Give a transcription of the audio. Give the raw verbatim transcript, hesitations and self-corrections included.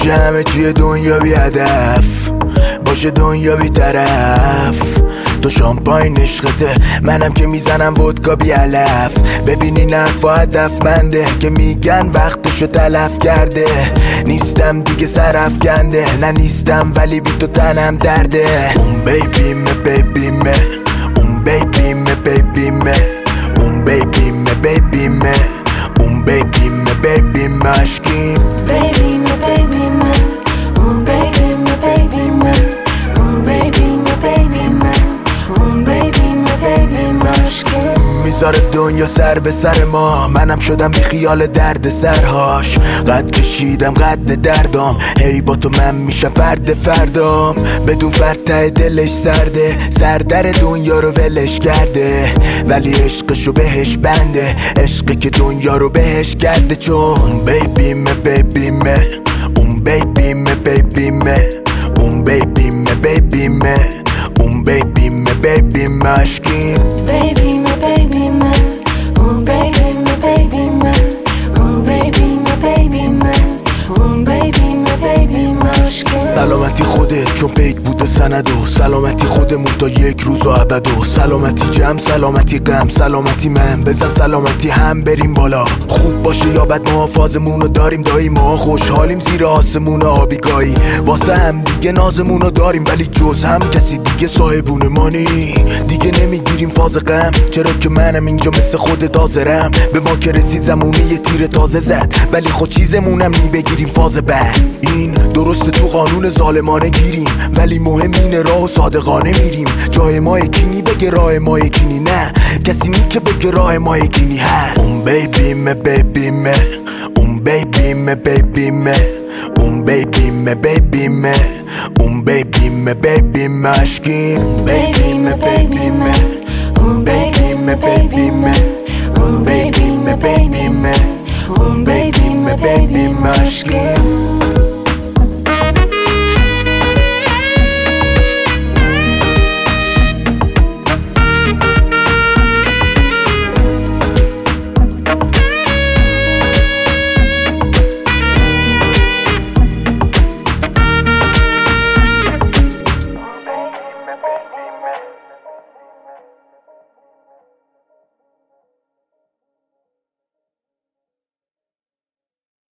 که همه چیه دنیا بی هدف باشه دنیا بی طرف. تو شامپاین عشقته منم که میزنم ودکا بی علف. ببینی نرفا هدفمنده که میگن وقتشو تلف کرده. نیستم دیگه سرافکنده نه نیستم ولی بی تو تنم درده. اون بیبیمه بیبیمه اون بیبیمه بیبیمه اون بیبیمه بیبیمه اون بیبیمه بیبیمه عشقیم بیبیمه بیبیمه اون بیبیمه بیبیمه اون بیبیمه بیبیمه اون بیبیمه بیبیمه عشقیم. میذاره دنیا سر به سر ما منم شدم بی خیال درد سرهاش. قد کشیدم قد دردام هی با تو من میشم فرد فردام. بدون فرد ته دلش سرده سردر دنیا رو ولش کرده ولی عشقشو بهش بنده. عشقی که دنیا رو بهش کرده چون بیبیمه بیبیمه اون بیبیمه بیبیمه اون بیبیمه بیبیمه اون بیبیمه بیبیمه عشقیم بیبیمه بیبیمه اون بیبیمه بیبیمه اون بیبیمه بیبیمه اون بیبیمه بیبیمه عشقیم. سلامتی خودت چون پیک بوده سند و سلامتی خودمون تا یک روز و ابد و سلامتی جمع سلامتی غم سلامتی من بزن سلامتی هم بریم بالا. خوب باشه یا بد ما فازمونو داریم دایی ما خوشحالیم زیر آسمون آبیگایی. واسه هم دیگه نازمونو داریم ولی جز هم کسی دیگه صاحبون ما نی. دیگه نمیگیریم فاز غم چرا که منم اینجا مثل خودت حاضرم. به ما که رسید زمونه یه تیر تازه زد ولی خود چیزمونم نی بگیریم فاز بعد. این درسته تو قانون ظالمانه گیریم ولی مهم اینه راه و صادقانه میریم. جای ما یکینی بگه راه ما یکینی نه کسی نی که بگه راه ما یکینی هست. اون بیبیمه بیبیمه اون بیبیمه بیبیمه اون بیبیمه بیبیمه اون بیبیمه بیبیمه عشقیم بیبیمه بیبیمه اون بیبیمه بیبیمه اون بیبیمه بیبیمه اون بیبیمه بیبیمه عشقیم.